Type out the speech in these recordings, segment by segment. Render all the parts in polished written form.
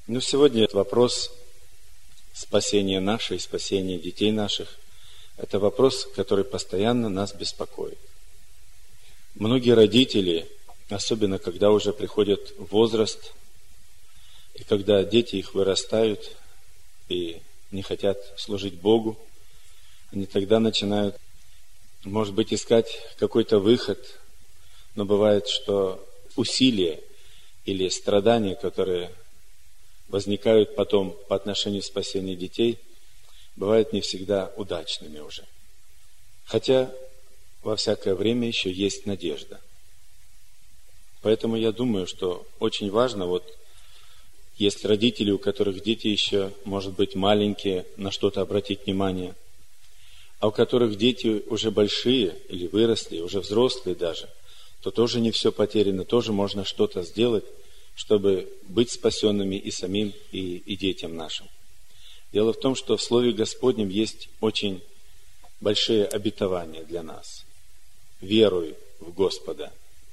Но сегодня вопрос спасения наше и спасения детей наших – это вопрос, который постоянно нас беспокоит. Многие родители, особенно когда уже приходят в возраст, и когда дети их вырастают и не хотят служить Богу, они тогда начинают, может быть, искать какой-то выход, но бывает, что усилия или страдания, которые возникают потом по отношению к спасению детей, бывают не всегда удачными уже. Хотя во всякое время еще есть надежда. Поэтому я думаю, что очень важно, есть родители, у которых дети еще, может быть, маленькие, на что-то обратить внимание, а у которых дети уже большие или выросли, уже взрослые даже, то тоже не все потеряно, тоже можно что-то сделать, чтобы быть спасенными и самим, и детям нашим. Дело в том, что в Слове Господнем есть очень большие обетования для нас. «Веруй в Господа,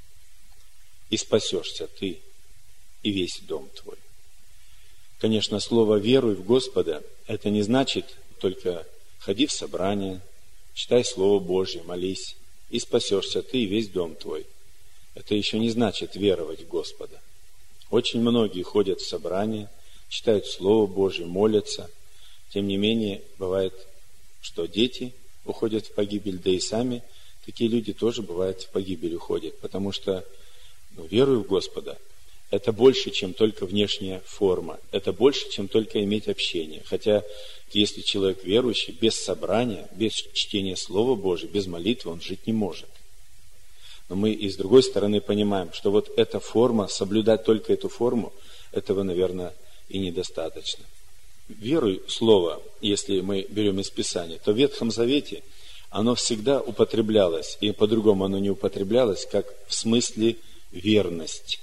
и спасешься ты, и весь дом твой». Конечно, слово «веруй в Господа» это не значит только ходи в собрание, читай Слово Божье, молись, и спасешься ты, и весь дом твой. Это еще не значит веровать в Господа. Очень многие ходят в собрание, читают Слово Божье, молятся. Тем не менее, бывает, что дети уходят в погибель, да и сами такие люди тоже, бывает, в погибель уходят. Потому что веруя в Господа, это больше, чем только внешняя форма. Это больше, чем только иметь общение. Хотя, если человек верующий, без собрания, без чтения Слова Божьего, без молитвы, он жить не может. Но мы и с другой стороны понимаем, что эта форма, соблюдать только эту форму, этого, наверное, и недостаточно. Веруй слово, если мы берем из Писания, то в Ветхом Завете оно всегда употреблялось, и по-другому оно не употреблялось, как в смысле верность.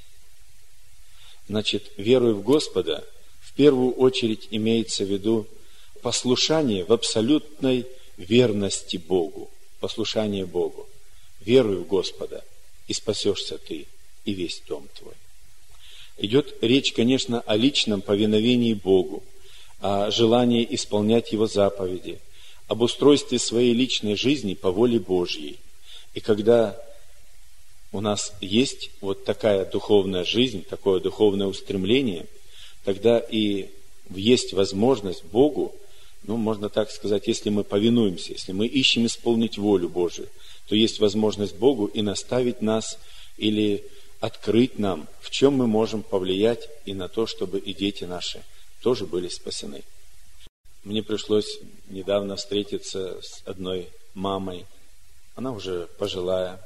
Значит, веруй в Господа, в первую очередь имеется в виду послушание в абсолютной верности Богу, послушание Богу. Веруй в Господа, и спасешься ты, и весь дом твой. Идет речь, конечно, о личном повиновении Богу, о желании исполнять Его заповеди, об устройстве своей личной жизни по воле Божьей. И когда у нас есть такая духовная жизнь, такое духовное устремление, тогда и есть возможность Богу, можно так сказать, если мы повинуемся, если мы ищем исполнить волю Божию, то есть возможность Богу и наставить нас или открыть нам, в чем мы можем повлиять и на то, чтобы и дети наши тоже были спасены. Мне пришлось недавно встретиться с одной мамой. Она уже пожилая.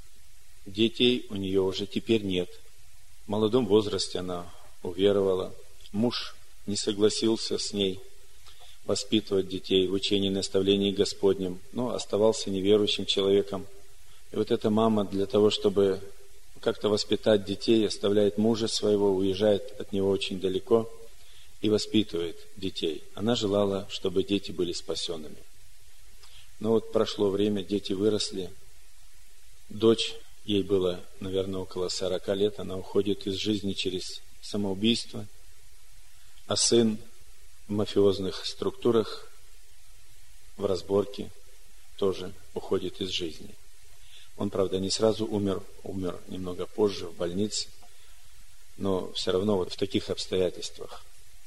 Детей у нее уже теперь нет. В молодом возрасте она уверовала. Муж не согласился с ней воспитывать детей в учении и наставлении Господнем, но оставался неверующим человеком. И эта мама для того, чтобы как-то воспитать детей, оставляет мужа своего, уезжает от него очень далеко и воспитывает детей. Она желала, чтобы дети были спасенными. Но прошло время, дети выросли. Дочь, ей было, наверное, около 40 лет, она уходит из жизни через самоубийство, а сын в мафиозных структурах, в разборке, тоже уходит из жизни. Он, правда, не сразу умер немного позже в больнице, но все равно в таких обстоятельствах.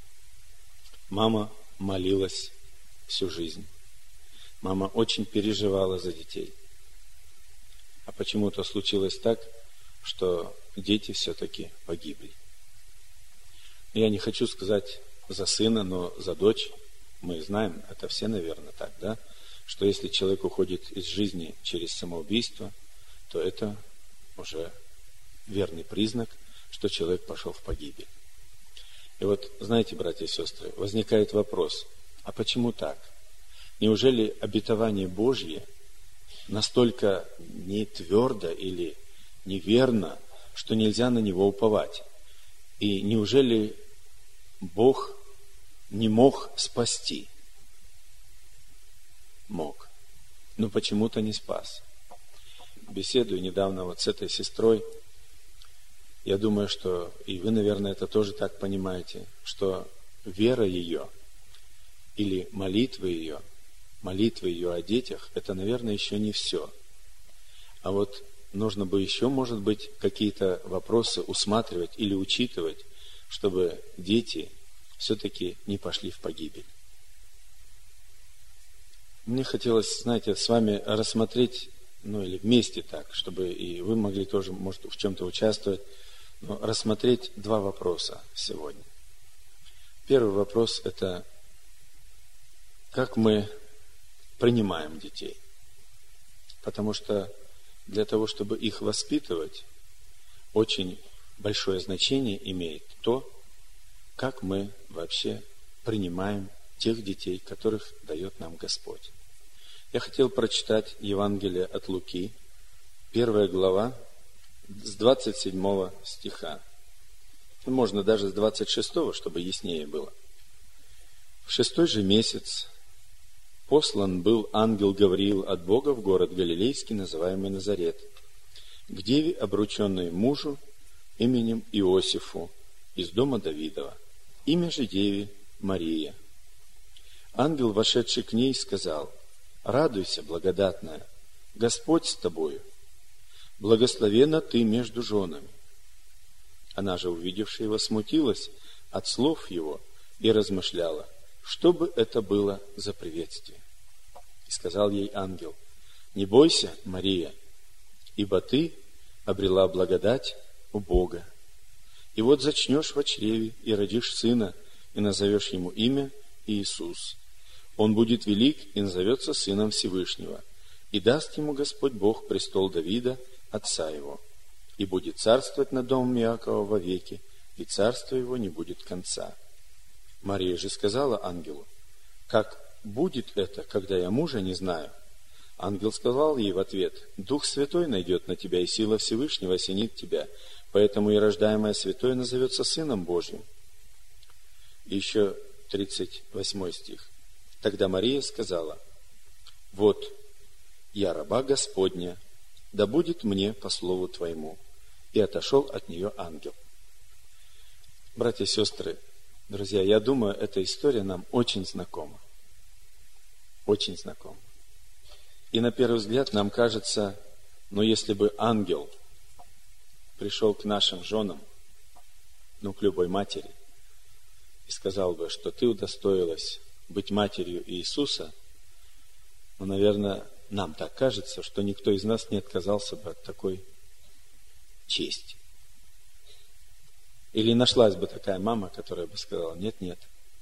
Мама молилась всю жизнь. Мама очень переживала за детей. А почему-то случилось так, что дети все-таки погибли. Я не хочу сказать за сына, но за дочь. Мы знаем, это все, наверное, так, да? Что если человек уходит из жизни через самоубийство, то это уже верный признак, что человек пошел в погибель. И знаете, братья и сестры, возникает вопрос, а почему так? Неужели обетование Божье настолько не твердо или неверно, что нельзя на него уповать? И неужели Бог не мог спасти? Мог, но почему-то не спас. Беседую недавно с этой сестрой, я думаю, что и вы, наверное, это тоже так понимаете, что вера ее или молитвы ее о детях, это, наверное, еще не все. А вот нужно бы еще, может быть, какие-то вопросы усматривать или учитывать, чтобы дети все-таки не пошли в погибель. Мне хотелось, знаете, с вами рассмотреть, или вместе так, чтобы и вы могли тоже, может, в чем-то участвовать, но рассмотреть два вопроса сегодня. Первый вопрос – это как мы принимаем детей. Потому что для того, чтобы их воспитывать, очень большое значение имеет то, как мы вообще принимаем тех детей, которых дает нам Господь. Я хотел прочитать Евангелие от Луки, 1 глава, с 27 стиха. Можно даже с 26, чтобы яснее было. В 6 же месяц послан был ангел Гавриил от Бога в город Галилейский, называемый Назарет, к деве, обрученной мужу именем Иосифу, из дома Давидова. Имя же деве Мария. Ангел, вошедший к ней, сказал: «Радуйся, благодатная, Господь с тобою, благословенна ты между женами». Она же, увидевшая его, смутилась от слов его и размышляла, что бы это было за приветствие. И сказал ей ангел: «Не бойся, Мария, ибо ты обрела благодать у Бога. И вот зачнешь во чреве и родишь сына, и назовешь ему имя Иисус. Он будет велик и назовется Сыном Всевышнего, и даст ему Господь Бог престол Давида, отца его, и будет царствовать над домом Иакова вовеки, и царство его не будет конца». Мария же сказала ангелу: «Как будет это, когда я мужа не знаю?» Ангел сказал ей в ответ: «Дух Святой найдет на тебя, и сила Всевышнего осенит тебя, поэтому и рождаемое святое назовется Сыном Божьим». И еще 38 стих. Тогда Мария сказала: «Вот, я раба Господня, да будет мне по слову Твоему». И отошел от нее ангел. Братья и сестры, друзья, я думаю, эта история нам очень знакома. Очень знакома. И на первый взгляд нам кажется, если бы ангел пришел к нашим женам, к любой матери, и сказал бы, что ты удостоилась быть матерью Иисуса, наверное, нам так кажется, что никто из нас не отказался бы от такой чести. Или нашлась бы такая мама, которая бы сказала: нет,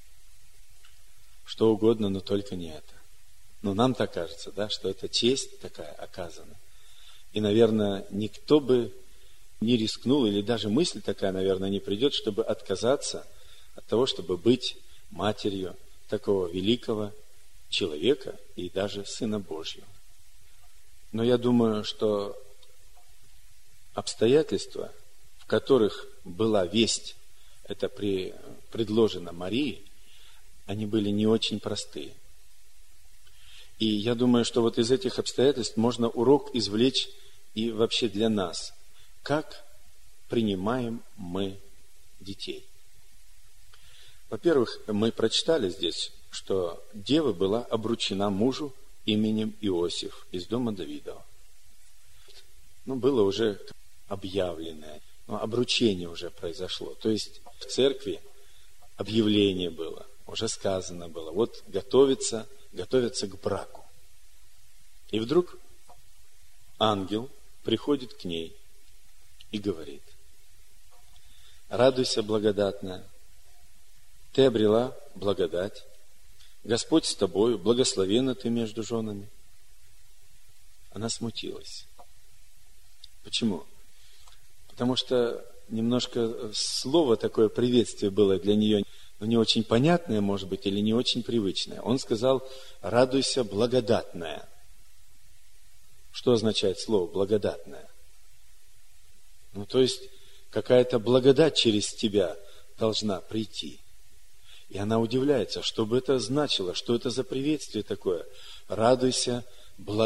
что угодно, но только не это. Нам так кажется, что это честь такая оказана. И, наверное, никто бы не рискнул, или даже мысль такая, наверное, не придет, чтобы отказаться от того, чтобы быть матерью такого великого человека и даже Сына Божьего. Но я думаю, что обстоятельства, в которых была весть, это предложена Марии, они были не очень простые. И я думаю, что вот из этих обстоятельств можно урок извлечь и вообще для нас. Как принимаем мы детей? Во-первых, мы прочитали здесь, что дева была обручена мужу именем Иосиф из дома Давидова. Было уже объявленное, обручение уже произошло. То есть в церкви объявление было, уже сказано было, вот готовится к браку. И вдруг ангел приходит к ней и говорит: «Радуйся, благодатная, ты обрела благодать, Господь с тобою, благословенна ты между женами». Она смутилась. Почему? Потому что немножко слово такое приветствие было для нее, не очень понятное, может быть, или не очень привычное. Он сказал: «Радуйся, благодатная». Что означает слово «благодатная»? То есть, какая-то благодать через тебя должна прийти. И она удивляется, что бы это значило, что это за приветствие такое. Радуйся,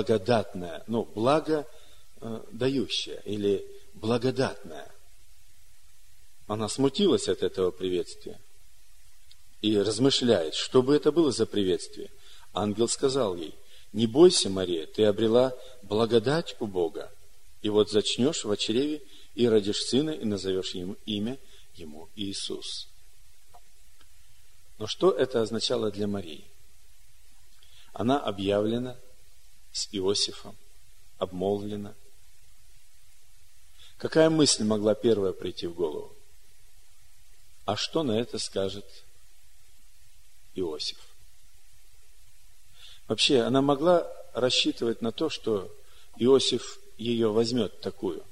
благодатная. Благо дающая или благодатная. она смутилась от этого приветствия и размышляет, что бы это было за приветствие. Ангел сказал ей: «Не бойся, Мария, ты обрела благодать у Бога, и вот зачнешь в чреве и родишь сына, и назовешь ему имя ему Иисус». Но что это означало для Марии? Она объявлена с Иосифом, обмолвлена. Какая мысль могла первая прийти в голову? А что на это скажет Иосиф? Вообще, она могла рассчитывать на то, что Иосиф ее возьмет такую.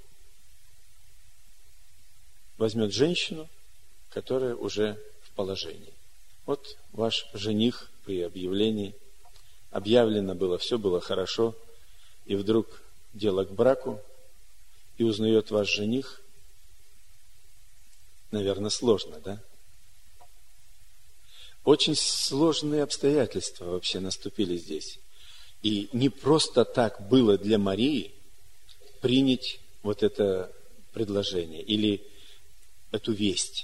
Возьмет женщину, которая уже в положении. Вот ваш жених при объявлении, объявлено было, все было хорошо, и вдруг дело к браку, и узнает ваш жених. Наверное, сложно, да? Очень сложные обстоятельства вообще наступили здесь. И не просто так было для Марии принять вот это предложение или эту весть.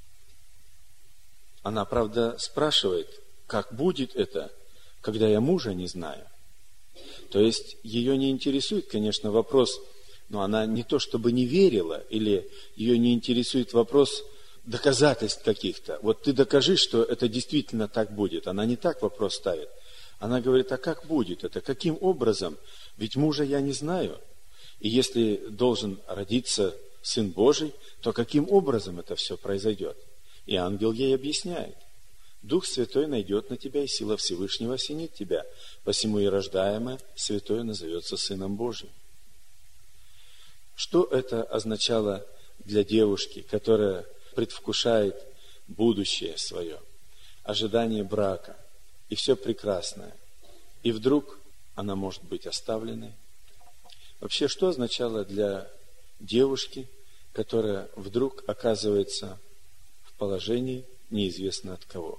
Она, правда, спрашивает, как будет это, когда я мужа не знаю. То есть ее не интересует, конечно, вопрос, но она не то чтобы не верила, или ее не интересует вопрос доказательств каких-то. Вот ты докажи, что это действительно так будет. Она не так вопрос ставит. Она говорит: а как будет это? Каким образом? Ведь мужа я не знаю. И если должен родиться Сын Божий, то каким образом это все произойдет? И ангел ей объясняет: Дух Святой найдет на тебя, и сила Всевышнего осенит тебя, посему и рождаемое Святое назовется Сыном Божьим. Что это означало для девушки, которая предвкушает будущее свое, ожидание брака, и все прекрасное, и вдруг она может быть оставленной? Вообще, что означало для девушки, которая вдруг оказывается в положении неизвестно от кого?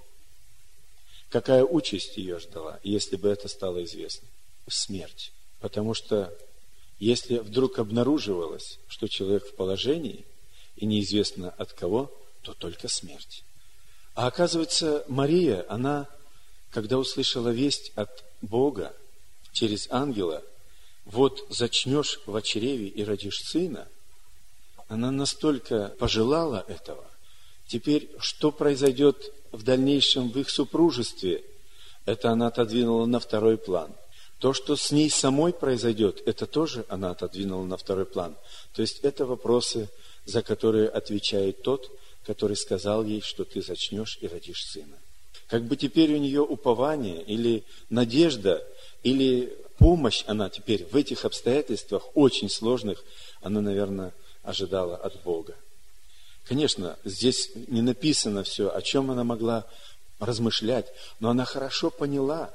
Какая участь ее ждала, если бы это стало известно? Смерть. Потому что если вдруг обнаруживалось, что человек в положении, и неизвестно от кого, то только смерть. А оказывается, Мария, она, когда услышала весть от Бога через ангела: вот зачнешь в чреве и родишь сына, она настолько пожелала этого. Теперь, что произойдет в дальнейшем в их супружестве, это она отодвинула на второй план. То, что с ней самой произойдет, это тоже она отодвинула на второй план. То есть это вопросы, за которые отвечает тот, который сказал ей, что ты зачнешь и родишь сына. Как бы теперь у нее упование или надежда, или помощь она теперь в этих обстоятельствах очень сложных, она, наверное, ожидала от Бога. Конечно, здесь не написано все, о чем она могла размышлять, но она хорошо поняла,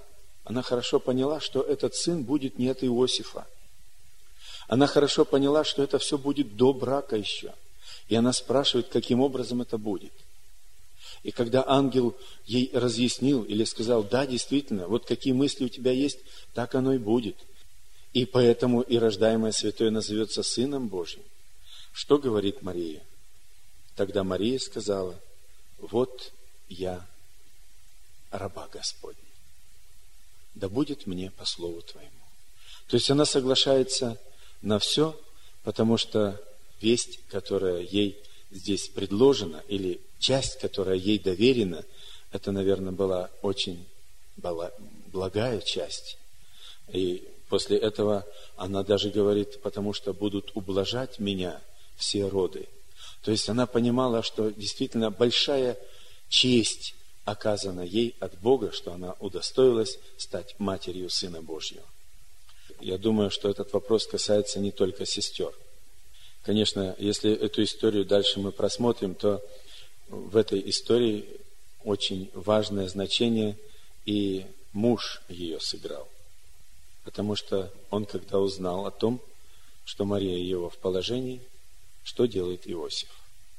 что этот сын будет не от Иосифа. Она хорошо поняла, что это все будет до брака еще. И она спрашивает, каким образом это будет. И когда ангел ей разъяснил или сказал: да, действительно, вот какие мысли у тебя есть, так оно и будет. И поэтому и рождаемое Святое назовется Сыном Божьим. Что говорит Мария? Тогда Мария сказала: вот я, раба Господня, да будет мне по слову Твоему. То есть она соглашается на все, потому что весть, которая ей здесь предложена, или часть, которая ей доверена, это, наверное, была очень благая часть. И после этого она даже говорит: потому что будут ублажать меня все роды. То есть она понимала, что действительно большая честь оказана ей от Бога, что она удостоилась стать матерью Сына Божьего. Я думаю, что этот вопрос касается не только сестер. Конечно, если эту историю дальше мы просмотрим, то в этой истории очень важное значение и муж ее сыграл. Потому что он, когда узнал о том, что Мария его в положении, что делает Иосиф?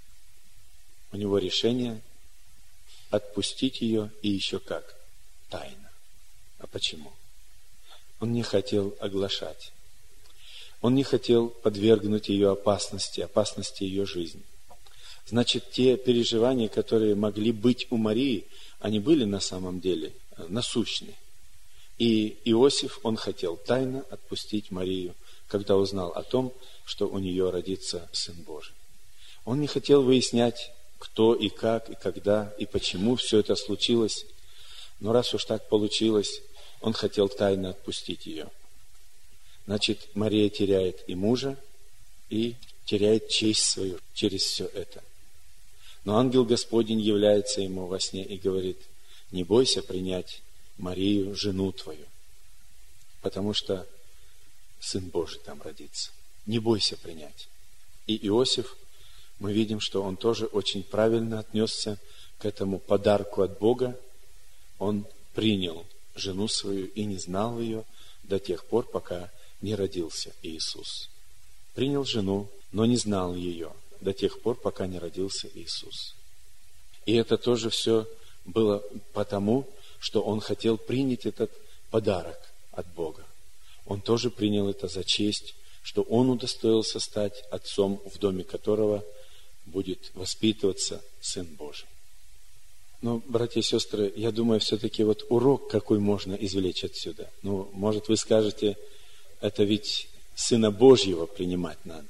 У него решение отпустить ее, и еще как? Тайно. А почему? Он не хотел оглашать. Он не хотел подвергнуть ее опасности ее жизни. Значит, те переживания, которые могли быть у Марии, они были на самом деле насущны. И Иосиф, он хотел тайно отпустить Марию, когда узнал о том, что у нее родится Сын Божий. Он не хотел выяснять, кто и как, и когда, и почему все это случилось. Но раз уж так получилось, он хотел тайно отпустить ее. Значит, Мария теряет и мужа, и теряет честь свою через все это. Но ангел Господень является ему во сне и говорит: не бойся принять Марию, жену твою, потому что Сын Божий там родится. Не бойся принять. И Иосиф, мы видим, что он тоже очень правильно отнесся к этому подарку от Бога. Он принял жену свою и не знал ее до тех пор, пока не родился Иисус. Принял жену, но не знал ее до тех пор, пока не родился Иисус. И это тоже все было потому, что он хотел принять этот подарок от Бога. Он тоже принял это за честь, что он удостоился стать отцом, в доме которого будет воспитываться Сын Божий. Но, братья и сестры, я думаю, все-таки вот урок какой можно извлечь отсюда. Ну, может, вы скажете, это ведь Сына Божьего принимать надо.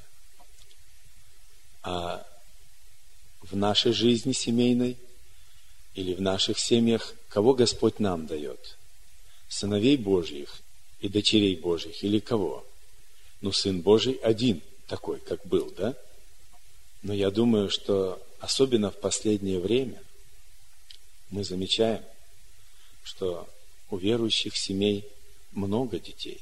А в нашей жизни семейной или в наших семьях кого Господь нам дает? Сыновей Божьих и дочерей Божьих или кого? Ну, Сын Божий один такой, как был, да? Но я думаю, что особенно в последнее время мы замечаем, что у верующих семей много детей.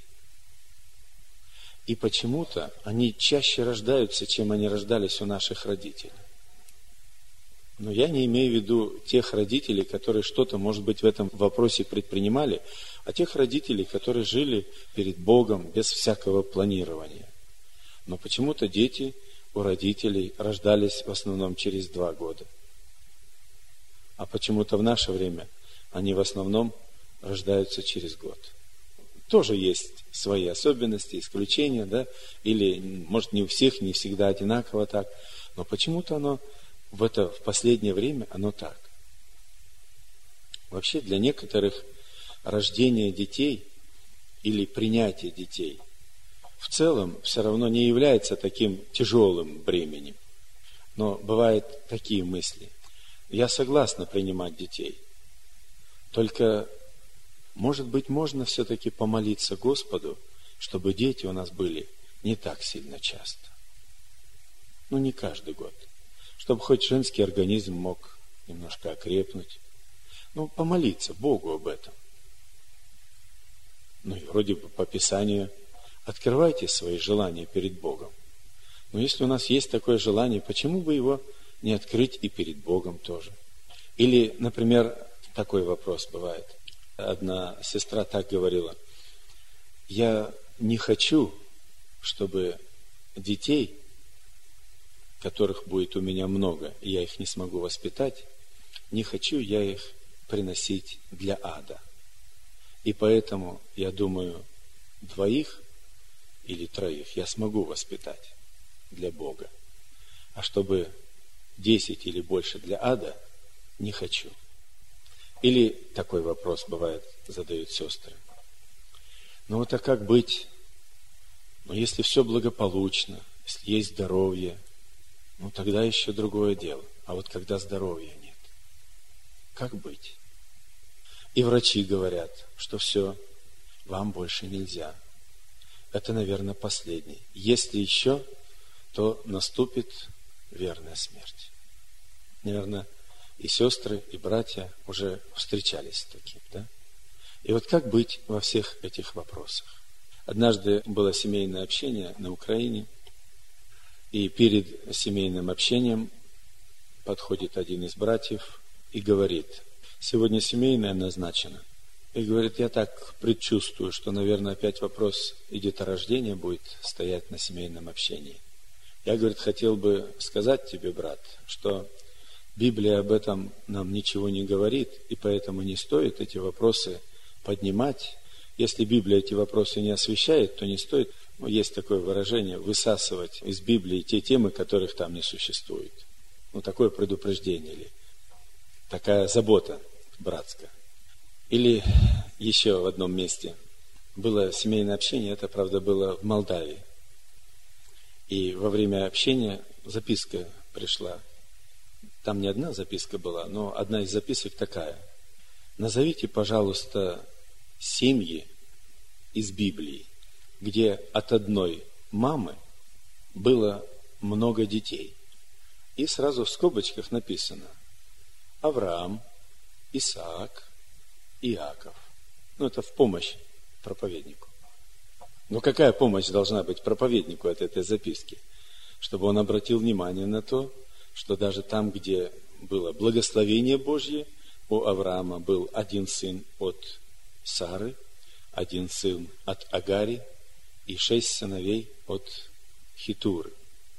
И почему-то они чаще рождаются, чем они рождались у наших родителей. Но я не имею в виду тех родителей, которые что-то, может быть, в этом вопросе предпринимали, а тех родителей, которые жили перед Богом без всякого планирования. Но почему-то дети у родителей рождались в основном через 2 года. А почему-то в наше время они в основном рождаются через год. Тоже есть свои особенности, исключения, да? Или, может, не у всех, не всегда одинаково так. Но почему-то оно в последнее время оно так. Вообще для некоторых рождение детей или принятие детей в целом все равно не является таким тяжелым бременем. Но бывают такие мысли. Я согласна принимать детей. Только, может быть, можно все-таки помолиться Господу, чтобы дети у нас были не так сильно часто. Ну, не каждый год. Чтобы хоть женский организм мог немножко окрепнуть. Ну, помолиться Богу об этом. Ну, и вроде бы по Писанию открывайте свои желания перед Богом. Но если у нас есть такое желание, почему бы его не открыть и перед Богом тоже? Или, например, такой вопрос бывает. Одна сестра так говорила: я не хочу, чтобы детей, которых будет у меня много, и я их не смогу воспитать, не хочу я их приносить для ада. И поэтому, я думаю, 2 или 3 я смогу воспитать для Бога. А чтобы 10 или больше для ада, не хочу. Или такой вопрос бывает, задают сестры. Ну вот а как быть? Ну если все благополучно, если есть здоровье, ну тогда еще другое дело. А вот когда здоровья нет, как быть? И врачи говорят, что все, вам больше нельзя. Это, наверное, последний. Если еще, то наступит верная смерть. Наверное, и сестры, и братья уже встречались с таким, да? И вот как быть во всех этих вопросах? Однажды было семейное общение на Украине, и перед семейным общением подходит один из братьев и говорит: сегодня семейное назначено. И говорит: я так предчувствую, что, наверное, опять вопрос и деторождения будет стоять на семейном общении. Я, говорит, хотел бы сказать тебе, брат, что Библия об этом нам ничего не говорит, и поэтому не стоит эти вопросы поднимать. Если Библия эти вопросы не освещает, то не стоит, есть такое выражение, высасывать из Библии те темы, которых там не существует. такое предупреждение или такая забота братская. Или еще в одном месте было семейное общение, это, правда, было в Молдавии. И во время общения записка пришла. Там не одна записка была, но одна из записок такая. Назовите, пожалуйста, семьи из Библии, где от одной мамы было много детей. И сразу в скобочках написано Авраам, Исаак, Иаков. Это в помощь проповеднику. Но какая помощь должна быть проповеднику от этой записки? Чтобы он обратил внимание на то, что даже там, где было благословение Божье, у Авраама был один сын от Сары, один сын от Агари и 6 сыновей от Хитуры.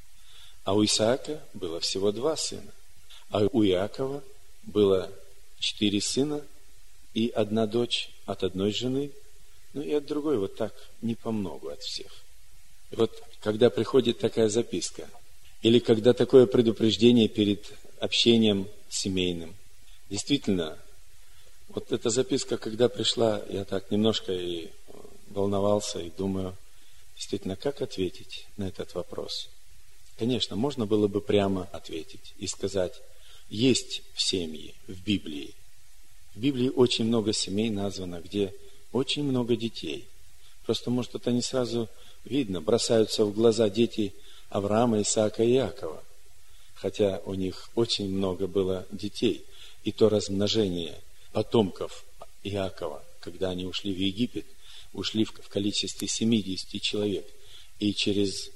А у Исаака было всего 2 сына. А у Иакова было 4 сына и 1 дочь от одной жены, и от другой вот так, не помногу от всех. И вот когда приходит такая записка, или когда такое предупреждение перед общением семейным, действительно, вот эта записка, когда пришла, я так немножко и волновался, и думаю, действительно, как ответить на этот вопрос? Конечно, можно было бы прямо ответить и сказать, есть в семье, в Библии. В Библии очень много семей названо, где очень много детей. Просто, может, это не сразу видно. Бросаются в глаза дети Авраама, Исаака и Иакова. Хотя у них очень много было детей. И то размножение потомков Иакова, когда они ушли в Египет, ушли в количестве 70 человек. И через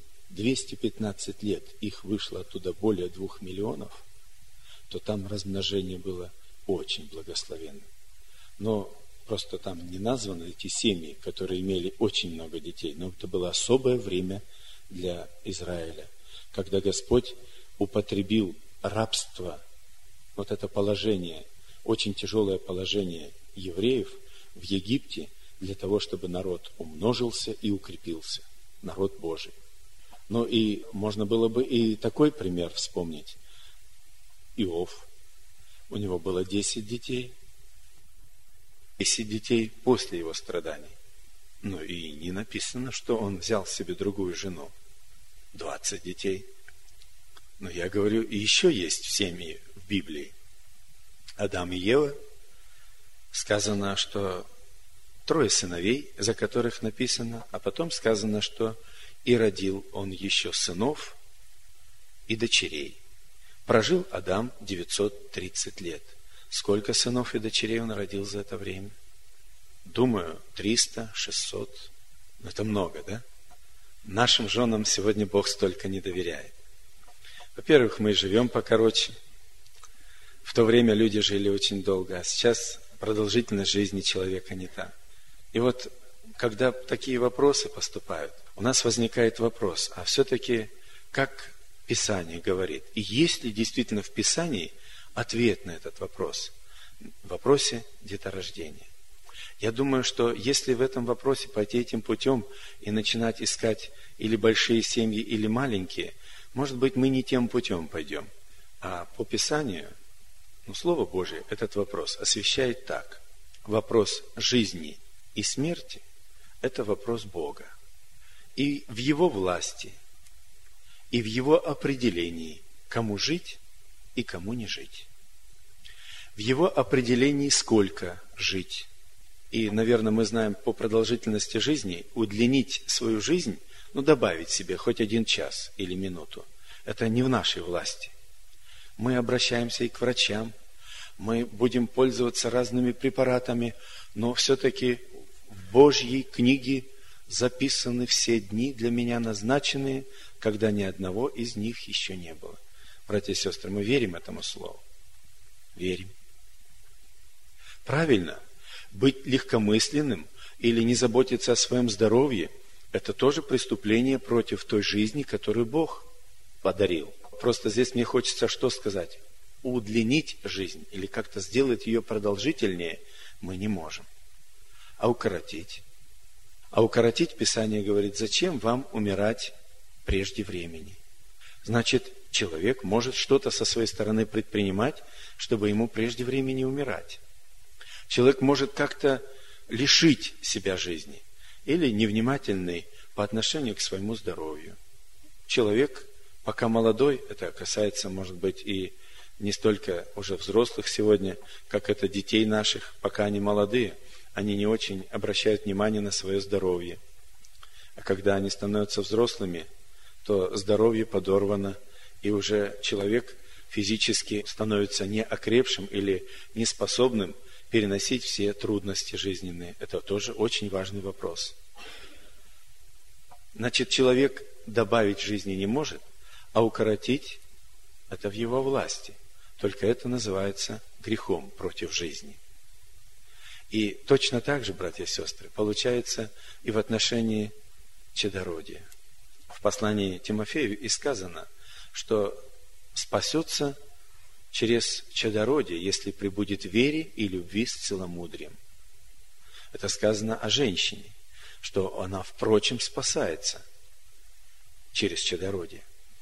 215 лет их вышло оттуда более 2 миллионов, то там размножение было очень благословенным. Но просто там не названы эти семьи, которые имели очень много детей. Но это было особое время для Израиля, когда Господь употребил рабство, вот это положение, очень тяжелое положение евреев в Египте, для того, чтобы народ умножился и укрепился, народ Божий. И можно было бы и такой пример вспомнить. Иов, у него было 10 детей, 10 детей после его страданий. И не написано, что он взял себе другую жену. 20 детей. Но я говорю, и еще есть в семье в Библии. Адам и Ева, сказано, что 3 сыновей, за которых написано, а потом сказано, что и родил он еще сынов и дочерей. Прожил Адам 930 лет. Сколько сынов и дочерей он родил за это время? Думаю, 300, 600. Это много, да? Нашим женам сегодня Бог столько не доверяет. Во-первых, мы живем покороче. В то время люди жили очень долго, а сейчас продолжительность жизни человека не та. И вот, когда такие вопросы поступают, у нас возникает вопрос, а все-таки, как Писание говорит, и есть ли действительно в Писании ответ на этот вопрос, в вопросе деторождения? Я думаю, что если в этом вопросе пойти этим путем и начинать искать или большие семьи, или маленькие, может быть, мы не тем путем пойдем. А по Писанию, Слово Божие этот вопрос освещает так. Вопрос жизни и смерти – это вопрос Бога. И в Его власти, и в Его определении, кому жить и кому не жить. В Его определении, сколько жить. И, наверное, мы знаем по продолжительности жизни, удлинить свою жизнь, добавить себе хоть 1 час или минуту. Это не в нашей власти. Мы обращаемся и к врачам, мы будем пользоваться разными препаратами, но все-таки в Божьей книге записаны все дни для меня назначенные, когда ни одного из них еще не было. Братья и сестры, мы верим этому слову? Верим. Правильно. Быть легкомысленным или не заботиться о своем здоровье – это тоже преступление против той жизни, которую Бог подарил. Просто здесь мне хочется что сказать? Удлинить жизнь или как-то сделать ее продолжительнее мы не можем. А укоротить? А укоротить Писание говорит, зачем вам умирать прежде времени? Значит, человек может что-то со своей стороны предпринимать, чтобы ему прежде времени умирать. Человек может как-то лишить себя жизни или невнимательный по отношению к своему здоровью. Человек, пока молодой, это касается, может быть, и не столько уже взрослых сегодня, как это детей наших, пока они молодые, они не очень обращают внимание на свое здоровье. А когда они становятся взрослыми, то здоровье подорвано, и уже человек физически становится неокрепшим или неспособным переносить все трудности жизненные. Это тоже очень важный вопрос. Значит, человек добавить жизни не может, а укоротить – это в его власти. Только это называется грехом против жизни. И точно так же, братья и сестры, получается и в отношении чадородия. В послании Тимофею и сказано, что спасется через чадородие, если пребудет в вере и любви с целомудрием. Это сказано о женщине, что она, впрочем, спасается через чадородие.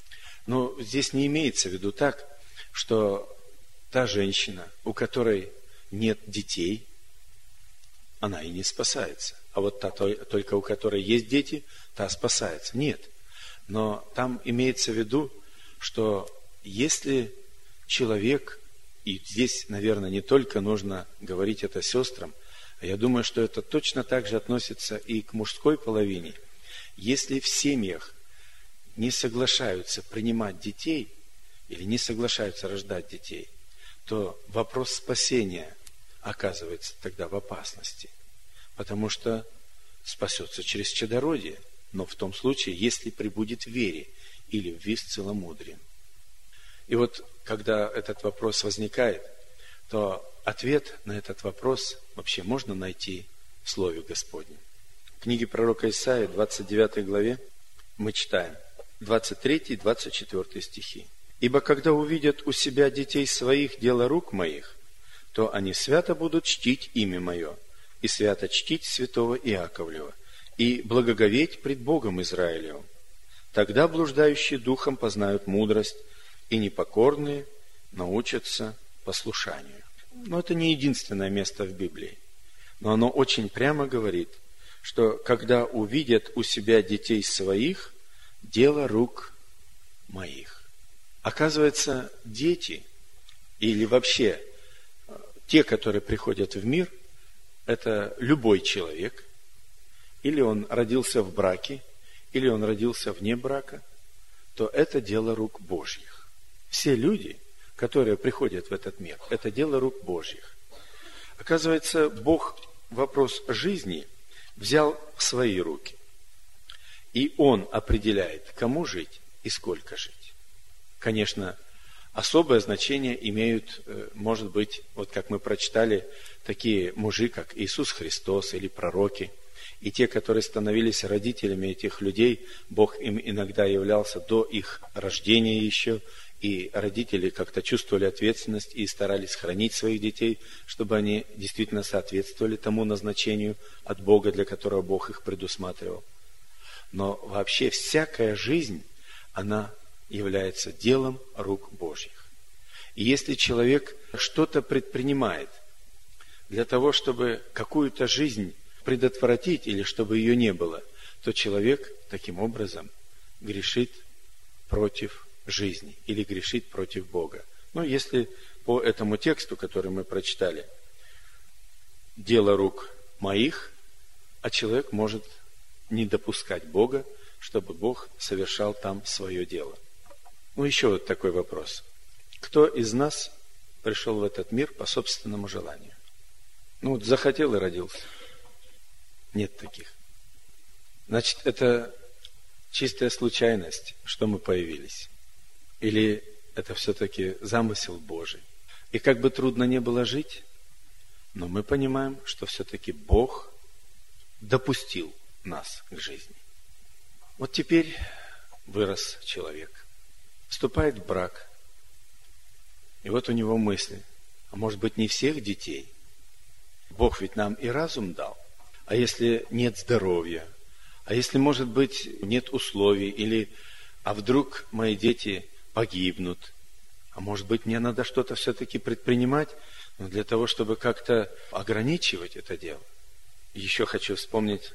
Но здесь не имеется в виду так, что та женщина, у которой нет детей, она и не спасается. А вот та, только у которой есть дети, та спасается. Нет. Но там имеется в виду, что если человек, и здесь, наверное, не только нужно говорить это сестрам, а я думаю, что это точно так же относится и к мужской половине. Если в семьях не соглашаются принимать детей или не соглашаются рождать детей, то вопрос спасения оказывается тогда в опасности. Потому что спасется через чадородие, но в том случае, если пребудет в вере и любви с целомудрием. И вот, когда этот вопрос возникает, то ответ на этот вопрос вообще можно найти в Слове Господнем. В книге пророка Исаии, 29 главе, мы читаем 23 и 24 стихи. «Ибо когда увидят у себя детей своих дело рук моих, то они свято будут чтить имя мое, и свято чтить святого Иаковлева, и благоговеть пред Богом Израилевым. Тогда блуждающие духом познают мудрость, и непокорные научатся послушанию». Но это не единственное место в Библии. Но оно очень прямо говорит, что когда увидят у себя детей своих, дело рук моих. Оказывается, дети, или вообще те, которые приходят в мир, это любой человек, или он родился в браке, или он родился вне брака, то это дело рук Божьих. Все люди, которые приходят в этот мир, это дело рук Божьих. Оказывается, Бог вопрос жизни взял в свои руки. И Он определяет, кому жить и сколько жить. Конечно, особое значение имеют, может быть, вот как мы прочитали, такие мужи, как Иисус Христос или пророки. И те, которые становились родителями этих людей, Бог им иногда являлся до их рождения еще, и родители как-то чувствовали ответственность и старались хранить своих детей, чтобы они действительно соответствовали тому назначению от Бога, для которого Бог их предусматривал. Но вообще всякая жизнь, она является делом рук Божьих. И если человек что-то предпринимает для того, чтобы какую-то жизнь предотвратить или чтобы ее не было, то человек таким образом грешит против жизни или грешит против Бога. Но если по этому тексту, который мы прочитали, дело рук моих, а человек может не допускать Бога, чтобы Бог совершал там свое дело. Ну, еще вот такой вопрос. Кто из нас пришел в этот мир по собственному желанию? Ну, вот захотел и родился. Нет таких. Значит, это чистая случайность, что мы появились. Или это все-таки замысел Божий. И как бы трудно не было жить, но мы понимаем, что все-таки Бог допустил нас к жизни. Вот теперь вырос человек, вступает в брак, и вот у него мысли, а может быть не всех детей. Бог ведь нам и разум дал. А если нет здоровья, а если, может быть, нет условий, или, а вдруг мои дети погибнут. А может быть, мне надо что-то все-таки предпринимать, но для того, чтобы как-то ограничивать это дело. Еще хочу вспомнить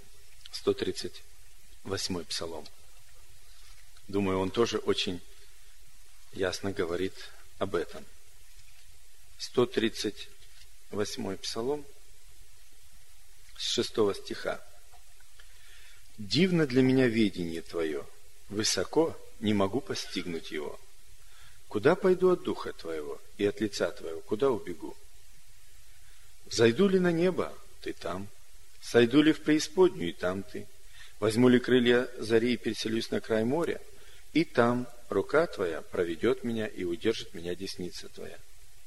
138-й псалом. Думаю, он тоже очень ясно говорит об этом. 138-й псалом с 6 стиха. «Дивно для меня ведение Твое, высоко не могу постигнуть его. Куда пойду от Духа Твоего и от лица Твоего, куда убегу? Взойду ли на небо, Ты там? Сойду ли в преисподнюю, и там Ты? Возьму ли крылья зари и переселюсь на край моря, и там рука Твоя проведет меня и удержит меня десница Твоя.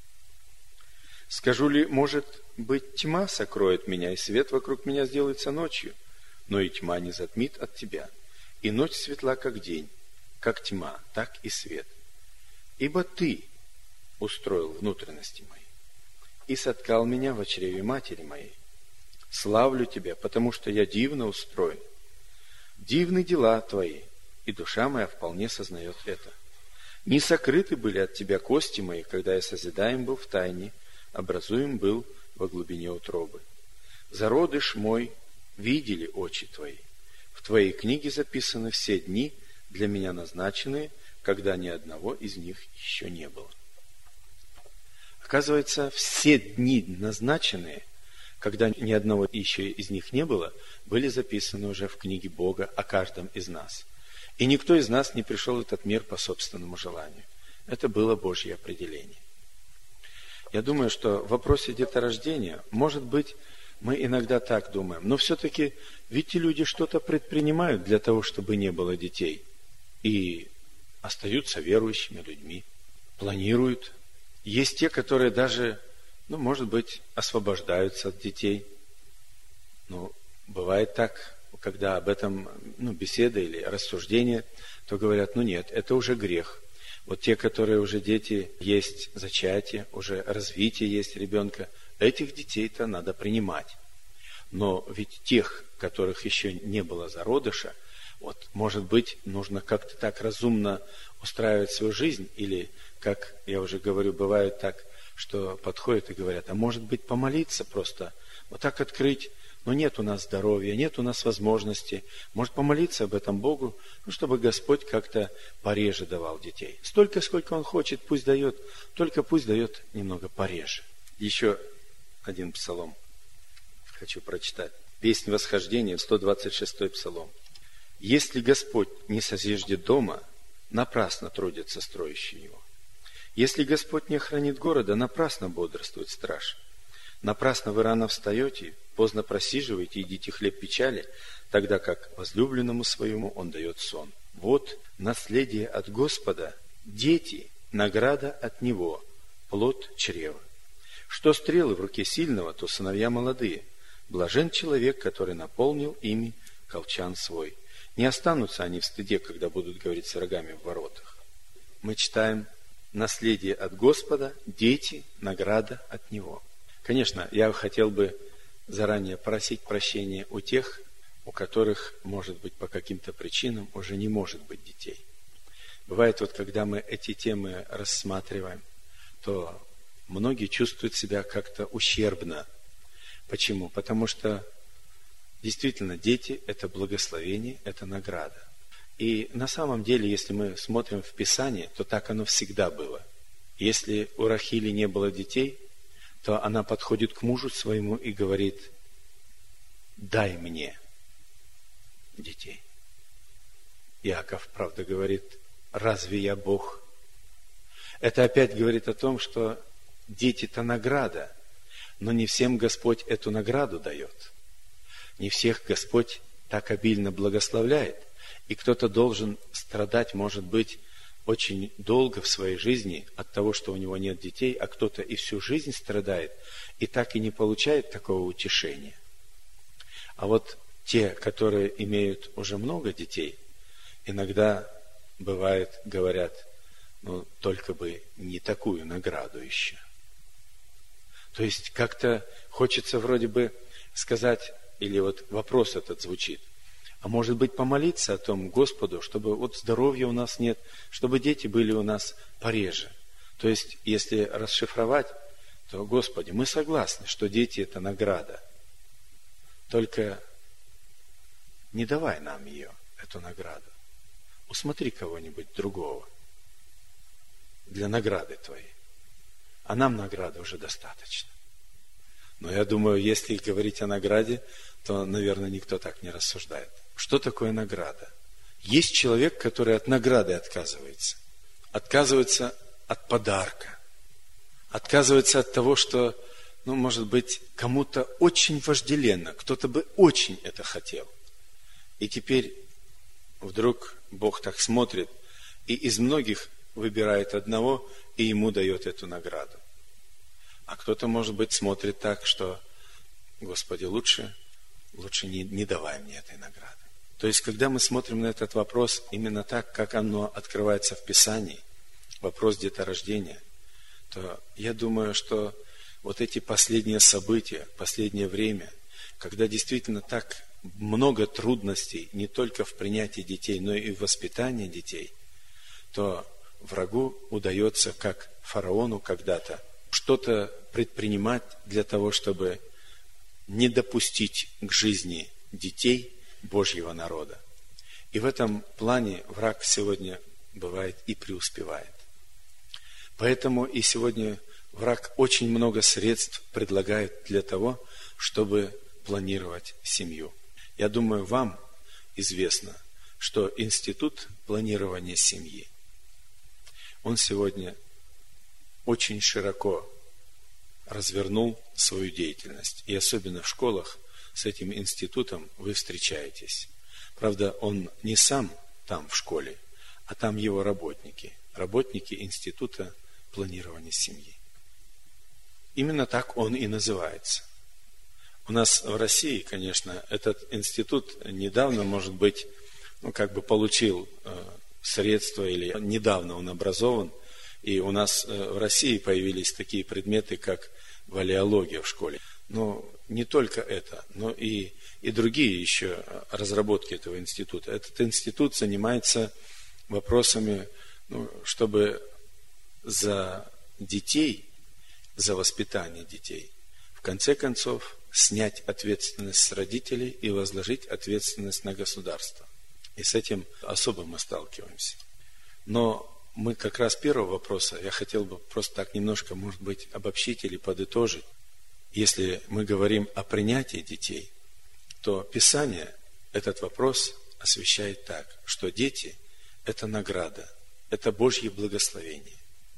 Скажу ли, может быть, тьма сокроет меня, и свет вокруг меня сделается ночью, но и тьма не затмит от Тебя, и ночь светла, как день, как тьма, так и свет. Ибо Ты устроил внутренности мои и соткал меня в чреве матери моей. Славлю Тебя, потому что я дивно устроен. Дивны дела Твои, и душа моя вполне сознает это. Не сокрыты были от Тебя кости мои, когда я созидаем был в тайне, образуем был во глубине утробы. Зародыш мой видели очи Твои. В Твоей книге записаны все дни, для меня назначенные, когда ни одного из них еще не было». Оказывается, все дни назначенные, когда ни одного еще из них не было, были записаны уже в книге Бога о каждом из нас. И никто из нас не пришел в этот мир по собственному желанию. Это было Божье определение. Я думаю, что в вопросе деторождения, может быть, мы иногда так думаем, но все-таки ведь и люди что-то предпринимают для того, чтобы не было детей. И остаются верующими людьми, планируют. Есть те, которые даже, может быть, освобождаются от детей. Бывает так, когда об этом беседа или рассуждение, то говорят, нет, это уже грех. Вот те, которые уже дети, есть зачатие, уже развитие есть ребенка, этих детей-то надо принимать. Но ведь тех, которых еще не было зародыша, может быть, нужно как-то так разумно устраивать свою жизнь, или, как я уже говорю, бывает так, что подходят и говорят, а может быть, помолиться просто, вот так открыть, но нет у нас здоровья, нет у нас возможности, может помолиться об этом Богу, чтобы Господь как-то пореже давал детей. Столько, сколько Он хочет, пусть дает, только пусть дает немного пореже. Еще один псалом хочу прочитать. Песнь восхождения, 126-й псалом. «Если Господь не созиждет дома, напрасно трудятся строящие его. Если Господь не охранит города, напрасно бодрствует страж. Напрасно вы рано встаете, поздно просиживаете, едите хлеб печали, тогда как возлюбленному своему Он дает сон. Вот наследие от Господа, дети, награда от Него, плод чрева. Что стрелы в руке сильного, то сыновья молодые. Блажен человек, который наполнил ими колчан свой. Не останутся они в стыде, когда будут говорить с рогами в воротах». Мы читаем наследие от Господа, дети, награда от Него. Конечно, я хотел бы заранее просить прощения у тех, у которых, может быть, по каким-то причинам уже не может быть детей. Бывает, когда мы эти темы рассматриваем, то многие чувствуют себя как-то ущербно. Почему? Потому что действительно дети – это благословение, это награда. И на самом деле, если мы смотрим в Писание, то так оно всегда было. Если у Рахили не было детей, то она подходит к мужу своему и говорит: «Дай мне детей». Иаков, правда, говорит: «Разве я Бог?» Это опять говорит о том, что дети-то награда, но не всем Господь эту награду дает. Не всех Господь так обильно благословляет. И кто-то должен страдать, может быть, очень долго в своей жизни от того, что у него нет детей, а кто-то и всю жизнь страдает, и так и не получает такого утешения. А вот те, которые имеют уже много детей, иногда бывает, говорят: только бы не такую награду еще. То есть как-то хочется вроде бы сказать, или вопрос этот звучит: А может быть, помолиться о том Господу, чтобы вот здоровья у нас нет, чтобы дети были у нас пореже. То есть, если расшифровать, то, Господи, мы согласны, что дети – это награда. Только не давай нам ее, эту награду. Усмотри кого-нибудь другого для награды Твоей. А нам награды уже достаточно. Но я думаю, если говорить о награде, то, наверное, никто так не рассуждает. Что такое награда? Есть человек, который от награды отказывается. Отказывается от подарка. Отказывается от того, что, может быть, кому-то очень вожделенно, кто-то бы очень это хотел. И теперь вдруг Бог так смотрит, и из многих выбирает одного, и ему дает эту награду. А кто-то, может быть, смотрит так, что, Господи, лучше не давай мне этой награды. То есть, когда мы смотрим на этот вопрос именно так, как оно открывается в Писании, вопрос деторождения, то я думаю, что вот эти последние события, последнее время, когда действительно так много трудностей не только в принятии детей, но и в воспитании детей, то врагу удается, как фараону когда-то, что-то предпринимать для того, чтобы не допустить к жизни детей Божьего народа. И в этом плане враг сегодня бывает и преуспевает. Поэтому и сегодня враг очень много средств предлагает для того, чтобы планировать семью. Я думаю, вам известно, что институт планирования семьи, он сегодня очень широко развернул свою деятельность. И особенно в школах с этим институтом вы встречаетесь. Правда, он не сам там в школе, а там его работники института планирования семьи. Именно так он и называется. У нас в России, конечно, этот институт недавно, может быть, получил средства, или недавно он образован, и у нас в России появились такие предметы, как валеология в школе. Но не только это, но и другие еще разработки этого института. Этот институт занимается вопросами, чтобы за детей, за воспитание детей, в конце концов, снять ответственность с родителей и возложить ответственность на государство. И с этим особо мы сталкиваемся. Но мы как раз первого вопроса, я хотел бы просто так немножко, может быть, обобщить или подытожить. Если мы говорим о принятии детей, то Писание этот вопрос освещает так, что дети – это награда, это Божье благословение.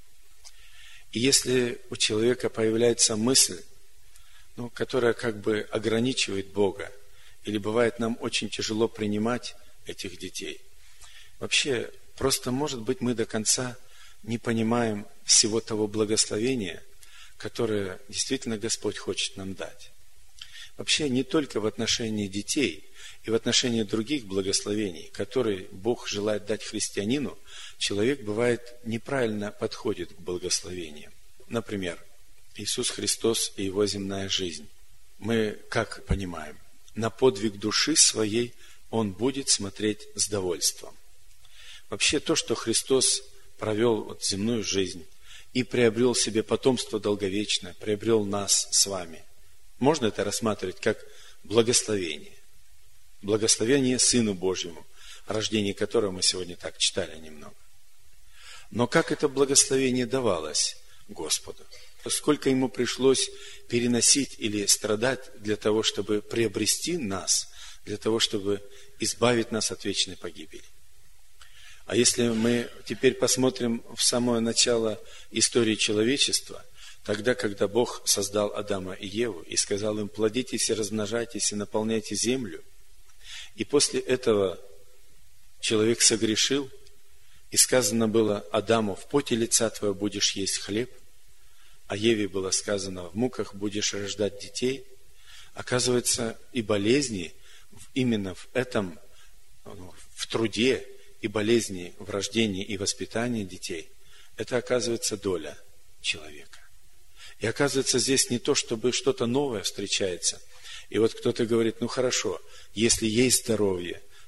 И если у человека появляется мысль, которая ограничивает Бога, или бывает нам очень тяжело принимать этих детей, вообще, просто, может быть, мы до конца не понимаем всего того благословения, которое действительно Господь хочет нам дать. Вообще, не только в отношении детей и в отношении других благословений, которые Бог желает дать христианину, человек, бывает, неправильно подходит к благословениям. Например, Иисус Христос и Его земная жизнь. Мы как понимаем? На подвиг души своей Он будет смотреть с довольством. Вообще, то, что Христос провел земную жизнь и приобрел себе потомство долговечное, приобрел нас с вами, можно это рассматривать как благословение. Благословение Сыну Божьему, о рождении которого мы сегодня так читали немного. Но как это благословение давалось Господу? Сколько Ему пришлось переносить или страдать для того, чтобы приобрести нас, для того, чтобы избавить нас от вечной погибели. А если мы теперь посмотрим в самое начало истории человечества, тогда, когда Бог создал Адама и Еву и сказал им: плодитесь и размножайтесь и наполняйте землю, и после этого человек согрешил, и сказано было Адаму: в поте лица твоего будешь есть хлеб, а Еве было сказано: в муках будешь рождать детей. Оказывается, и болезни именно в этом, в труде, и болезни в рождении и воспитании детей, это, оказывается, доля человека. И оказывается, здесь не то, чтобы что-то новое встречается. И вот кто-то говорит: хорошо, если есть здоровье,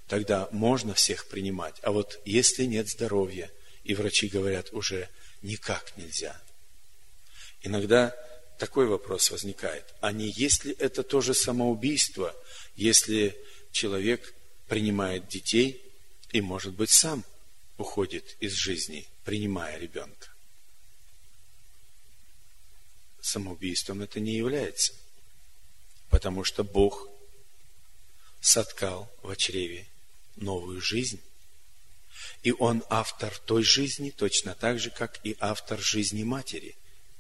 тогда можно всех принимать. А вот если нет здоровья, и врачи говорят, уже никак нельзя. Иногда такой вопрос возникает. А не есть ли это тоже самоубийство, если человек принимает детей и, может быть, сам уходит из жизни, принимая ребенка? Самоубийством это не является, потому что Бог соткал в чреве новую жизнь, и Он автор той жизни, точно так же, как и автор жизни матери.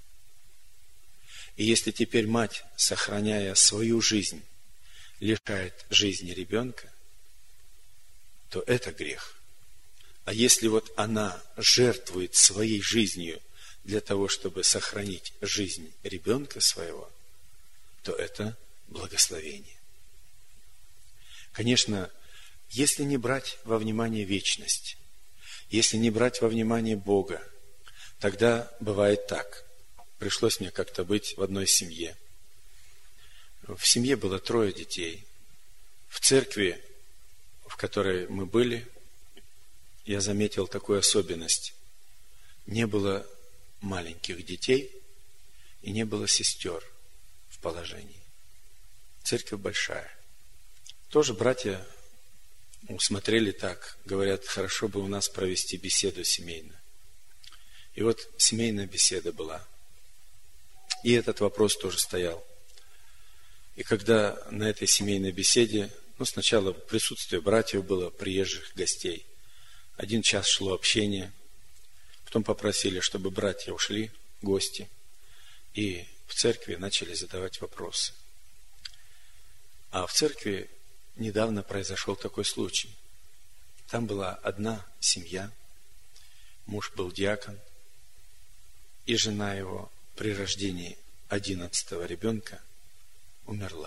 И если теперь мать, сохраняя свою жизнь, лишает жизни ребенка, то это грех. А если вот она жертвует своей жизнью для того, чтобы сохранить жизнь ребенка своего, то это благословение. Конечно, если не брать во внимание вечность, если не брать во внимание Бога, тогда бывает так. Пришлось мне как-то быть в одной семье. В семье было 3 детей. В церкви, в которой мы были, я заметил такую особенность. Не было маленьких детей и не было сестер в положении. Церковь большая. Тоже братья усмотрели так, говорят, хорошо бы у нас провести беседу семейную. И вот семейная беседа была. И этот вопрос тоже стоял. И когда на этой семейной беседе, сначала присутствие братьев было, приезжих гостей, 1 час шло общение, потом попросили, чтобы братья ушли, гости, и в церкви начали задавать вопросы. А в церкви недавно произошел такой случай. Там была одна семья, муж был диакон, и жена его при рождении 11-го ребенка умерла.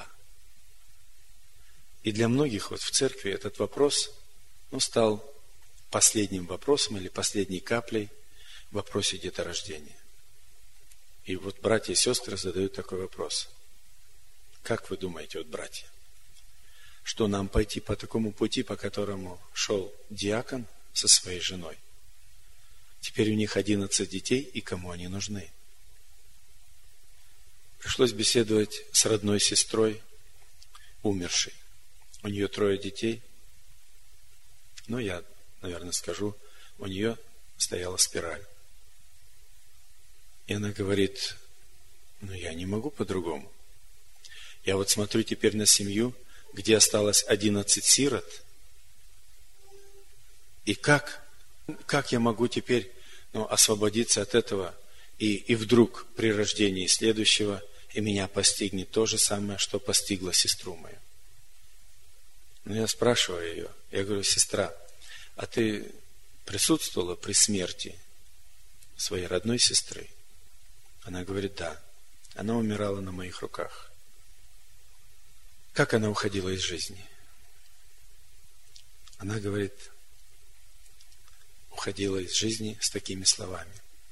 И для многих вот в церкви этот вопрос стал последним вопросом или последней каплей в вопросе деторождения. И вот братья и сестры задают такой вопрос. Как вы думаете, вот братья, что нам пойти по такому пути, по которому шел диакон со своей женой? Теперь у них 11 детей, и кому они нужны? Пришлось беседовать с родной сестрой, умершей. У нее 3 детей. Я, наверное, скажу, у нее стояла спираль. И она говорит, я не могу по-другому. Я вот смотрю теперь на семью, где осталось 11 сирот. И как я могу теперь освободиться от этого? И вдруг при рождении следующего и меня постигнет то же самое, что постигло сестру мою. Я спрашиваю ее, я говорю, сестра, а ты присутствовала при смерти своей родной сестры? Она говорит, да. Она умирала на моих руках. Как она уходила из жизни? Она говорит, уходила из жизни с такими словами.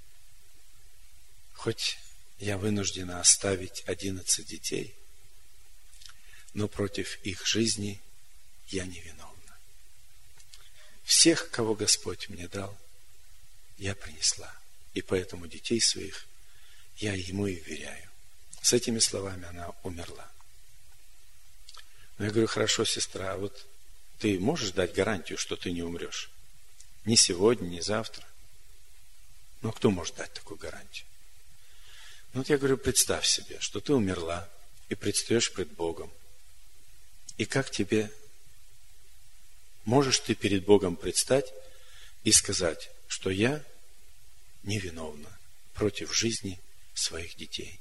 Хоть я вынуждена оставить 11 детей, но против их жизни я невиновна. Всех, кого Господь мне дал, я принесла. И поэтому детей своих я Ему и вверяю. С этими словами она умерла. Я говорю, хорошо, сестра, а вот ты можешь дать гарантию, что ты не умрешь? Ни сегодня, ни завтра. Кто может дать такую гарантию? Я говорю, представь себе, что ты умерла и предстаешь пред Богом. И как тебе, можешь ты перед Богом предстать и сказать, что я невиновна против жизни своих детей?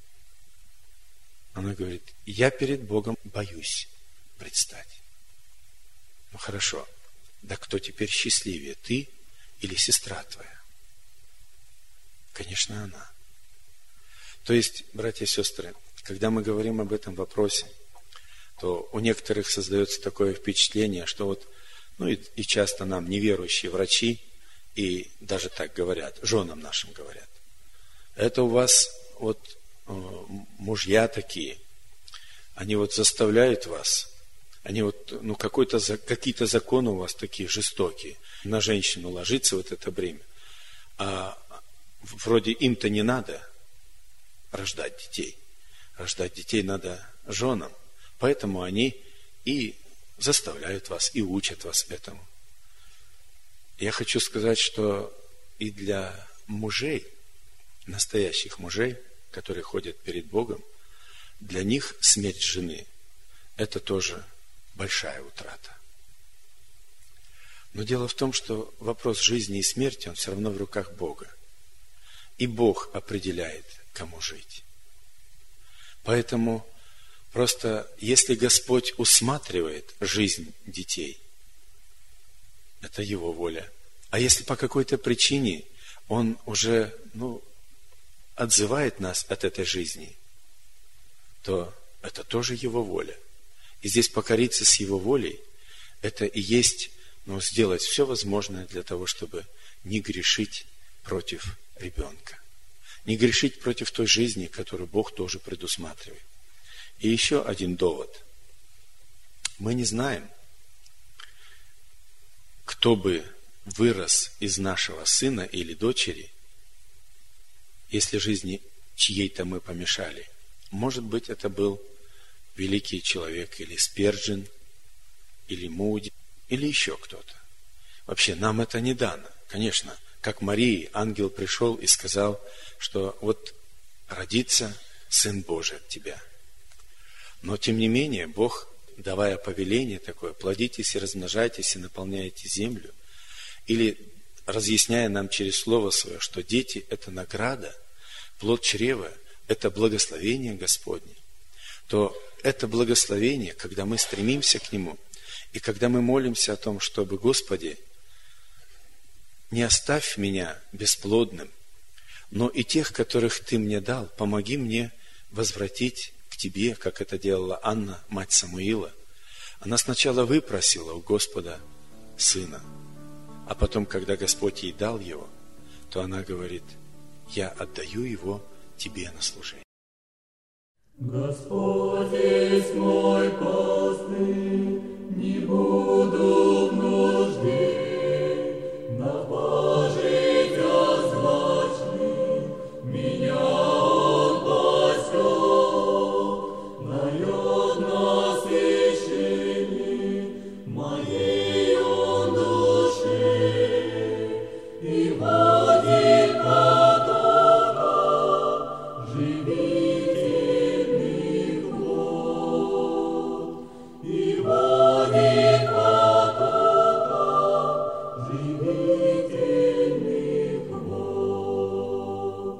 Она говорит, я перед Богом боюсь предстать. Хорошо, да кто теперь счастливее, ты или сестра твоя? Конечно, она. То есть, братья и сестры, когда мы говорим об этом вопросе, то у некоторых создается такое впечатление, что и часто нам неверующие врачи, и даже так говорят, женам нашим говорят, это у вас мужья такие, они заставляют вас Они какие-то законы у вас такие жестокие. На женщину ложится вот это бремя. А вроде им-то не надо рождать детей. Рождать детей надо женам. Поэтому они и заставляют вас, и учат вас этому. Я хочу сказать, что и для мужей, настоящих мужей, которые ходят перед Богом, для них смерть жены – это тоже большая утрата. Но дело в том, что вопрос жизни и смерти, он все равно в руках Бога. И Бог определяет, кому жить. Поэтому просто если Господь усматривает жизнь детей, это Его воля. А если по какой-то причине Он уже, отзывает нас от этой жизни, то это тоже Его воля. И здесь покориться с Его волей, это и есть, сделать все возможное для того, чтобы не грешить против ребенка. Не грешить против той жизни, которую Бог тоже предусматривает. И еще один довод. Мы не знаем, кто бы вырос из нашего сына или дочери, если жизни чьей-то мы помешали. Может быть, это был великий человек, или Спержин, или Муди, или еще кто-то. Вообще, нам это не дано. Конечно, как Марии, ангел пришел и сказал, что вот родится Сын Божий от тебя. Но, тем не менее, Бог, давая повеление такое, плодитесь и размножайтесь и наполняйте землю, или разъясняя нам через Слово Свое, что дети – это награда, плод чрева – это благословение Господне, то это благословение, когда мы стремимся к Нему, и когда мы молимся о том, чтобы, Господи, не оставь меня бесплодным, но и тех, которых Ты мне дал, помоги мне возвратить к Тебе, как это делала Анна, мать Самуила. Она сначала выпросила у Господа сына, а потом, когда Господь ей дал его, то она говорит: я отдаю его Тебе на служение. Господь есть мой пастырь, не буду в нужде, на пожить озлачный, меня Он пасет, дает насыщение моей Он душе, и водит потока живительных вод, и водит потока живительных вод.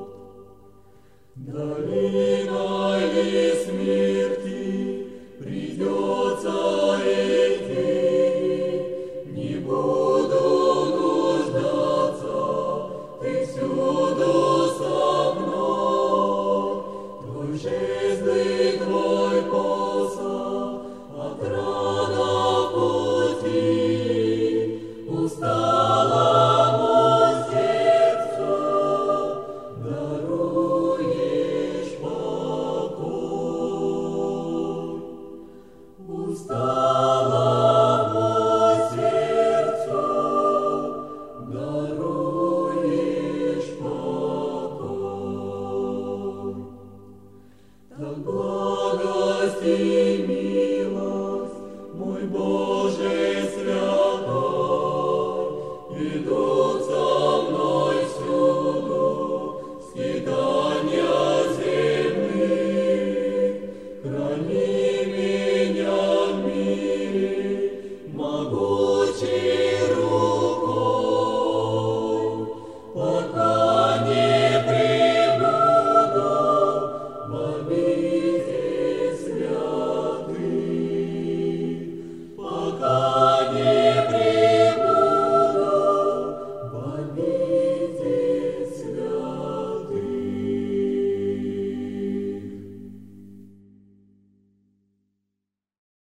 Долиной ли смерти придется идти, не буду нуждаться, Ты всюду со мной, Твой жезл и Твой посох, отрада пути, усталому сердцу даруешь покой. Усталому сердцу даруешь покой. Так благость и милость, мой Бог,